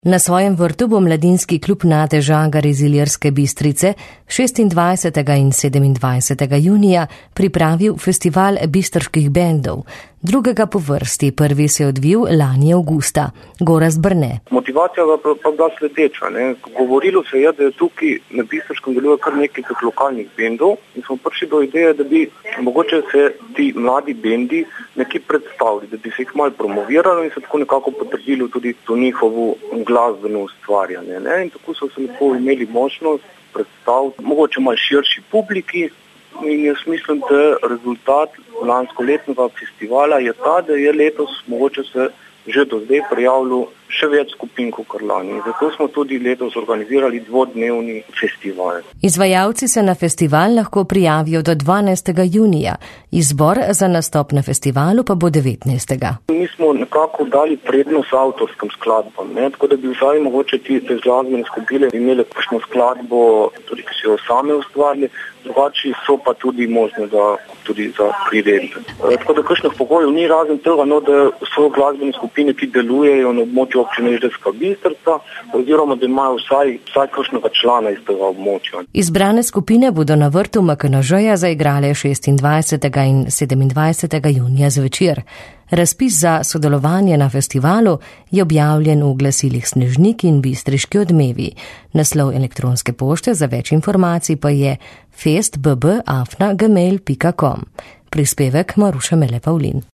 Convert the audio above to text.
Na svojem vrtu bo mladinski klub Nate Žagar iz Ilirske Bistrice 26. in 27. junija pripravil festival bistriških bendov. Drugega po vrsti, prvi se je odvil lani avgusta. Gorazd Brne. Motivacija pa bila sledeča. Govorilo se je, da je tukaj na Bistriškem deluje kar nekaj teh lokalnih bendov in smo prišli do ideje, da bi mogoče se ti mladi bendi nekaj predstavili, da bi se jih malo promoviralo in se tako nekako potrdilo tudi to njihovo glasbeno ustvarjanje. In tako so se lepo imeli možnost predstaviti mogoče malo širši publiki. In jaz mislim, da rezultat lanskoletnega festivala je ta, da je letos mogoče se že do zdaj prijavilo še več skupin kot lani. Zato smo tudi letos organizirali dvodnevni festival. Izvajalci se na festival lahko prijavijo do 12. junija. Izbor za nastop na festivalu pa bo 19. Mi smo nekako dali prednost avtorskim skladbam, tako da bi vsaj mogoče te glasbene skupine imeli kakšno skladbo, tudi ki so jo same ustvarili, drugače so pa tudi možne tudi za priredbe. Tako da kakšnih pogojev ni razen tega, da so glasbene skupine, ki delujejo na območju občine Ilirska Bistrica, oziroma da imajo vsaj kakšnega člana iz tega območja. Izbrane skupine bodo na vrtu MKNŽ-ja zaigrale 26. in 27. junija zvečer. Razpis za sodelovanje na festivalu je objavljen v glasilih Snežnik in Bistriški odmevi. Naslov elektronske pošte za več informacij pa je festbb@gmail.com. Prispevek Maruša Mele Pavlin.